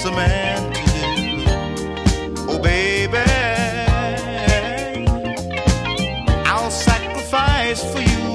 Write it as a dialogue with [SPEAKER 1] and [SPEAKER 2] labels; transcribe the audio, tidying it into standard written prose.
[SPEAKER 1] a man to do. Oh, baby, I'll sacrifice for you